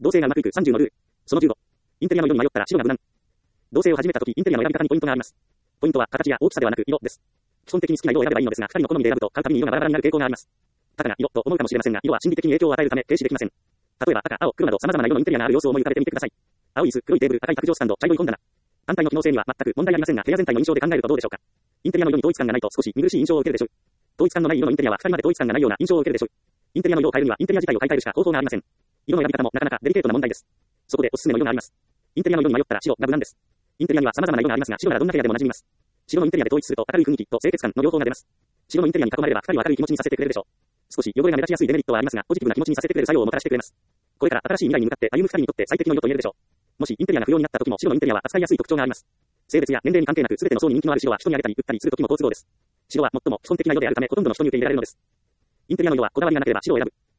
同性がうまくいく30のルール。その15。インテリアの色に迷ったら白が無難。同性を始めたとき、インテリアの選び方にポイントがあります。ポイントは形や大きさではなく色です。基本的に好きな色を選べばいいのですが、2人の好みで選ぶと買うたびに色がバラバラになる傾向があります。高な色と思うかもしれませんが、色は心理的に影響を与えるため停止できません。例えば赤、青、黒など様々な色のインテリアがある様子を思い浮かべてみてください。青い椅子、黒いテーブル、高い卓上スタンド、茶色い本棚。単体の機能性には全く問題ありませんが、部屋全体の印象で考えるとどうでしょうか。インテリアの色に統一感がないと少し見苦しい印象を受けるでしょう。統一感のない色のインテリアは2人まで統一感がないような印象を受けるでしょう。インテリアの色を変えるにはインテリア自体を変えるしか方法がありません。色の選び方もなかなかデリケートな問題です。そこでおすすめの色があります。インテリアの色に迷ったら白が無難です。インテリアには様々な色がありますが、白ならどんな部屋でも馴染みます。白のインテリアで統一すると明るい雰囲気と清潔感の両方が出ます。白のインテリアに囲まれれば2人を明るい気持ちにさせてくれるでしょう。少し汚れが目立ちやすいデメリットはありますが、ポジティブな気持ちにさせてくれる作用をもたらしてくれます。これから新しい未来に向かって歩む2人にとって最適の色と言えるでしょう。もしインテリアが不要になった時も白のインテリアは扱いやすい特徴があります。性別や年齢に関係なく全ての層に人気のある白は人にあげたり売ったりする時も好都合です。白は最も基本的な色であるためほとんどの人に受け入れられるのです。インテリアの色はこだわりがなければ白を選ぶ。